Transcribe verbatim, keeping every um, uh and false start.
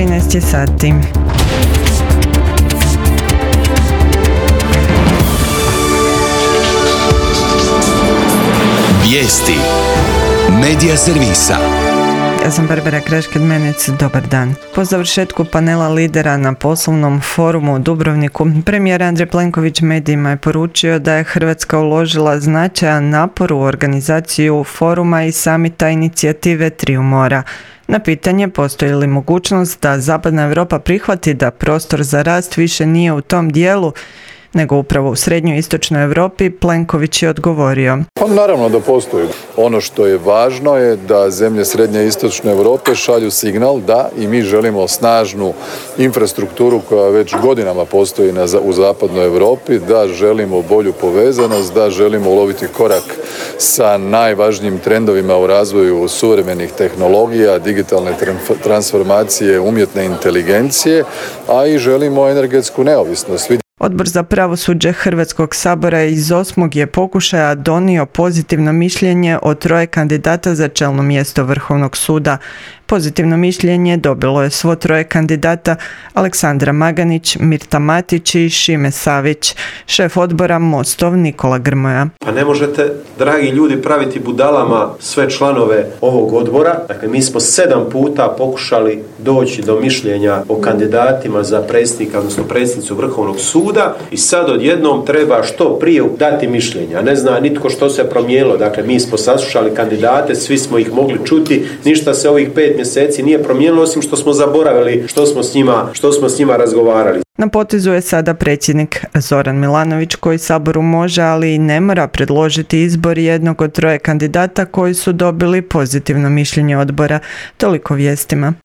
trinaest je sati. Vijesti Medija servisa. Ja sam Barbara Krašked-Menec, dobar dan. Po završetku panela lidera na poslovnom forumu u Dubrovniku, premijer Andrej Plenković medijima je poručio da je Hrvatska uložila značajan napor u organizaciju foruma i samita inicijative Triju mora. Na pitanje postoji li mogućnost da Zapadna Europa prihvati da prostor za rast više nije u tom dijelu, nego upravo u srednjoj i istočnoj Europi, Plenković je odgovorio. Pa naravno da postoji. Ono što je važno je da zemlje srednje i istočne Europe šalju signal da i mi želimo snažnu infrastrukturu koja već godinama postoji na, u zapadnoj Europi, da želimo bolju povezanost, da želimo uloviti korak sa najvažnijim trendovima u razvoju suvremenih tehnologija, digitalne transformacije, umjetne inteligencije, a i želimo energetsku neovisnost. Odbor za pravosuđe Hrvatskog sabora iz osmog je pokušaja donio pozitivno mišljenje o troje kandidata za čelno mjesto Vrhovnog suda. Pozitivno mišljenje dobilo je svo troje kandidata: Aleksandra Maganić, Mirta Matić i Šime Savić. Šef odbora Mostov Nikola Grmoja. Pa ne možete, dragi ljudi, praviti budalama sve članove ovog odbora. Dakle, mi smo sedam puta pokušali doći do mišljenja o kandidatima za predsjednika, odnosno predsjednicu Vrhovnog suda, i sad odjednom treba što prije dati mišljenja. Ne zna nitko što se promijenilo. Dakle, mi smo saslušali kandidate, svi smo ih mogli čuti, ništa se ovih pet mjeseci nije promijenilo, osim što smo zaboravili što smo s njima, što smo s njima razgovarali. Na potezu je sada predsjednik Zoran Milanović, koji Saboru može, ali i ne mora predložiti izbor jednog od troje kandidata koji su dobili pozitivno mišljenje odbora. Toliko vijestima.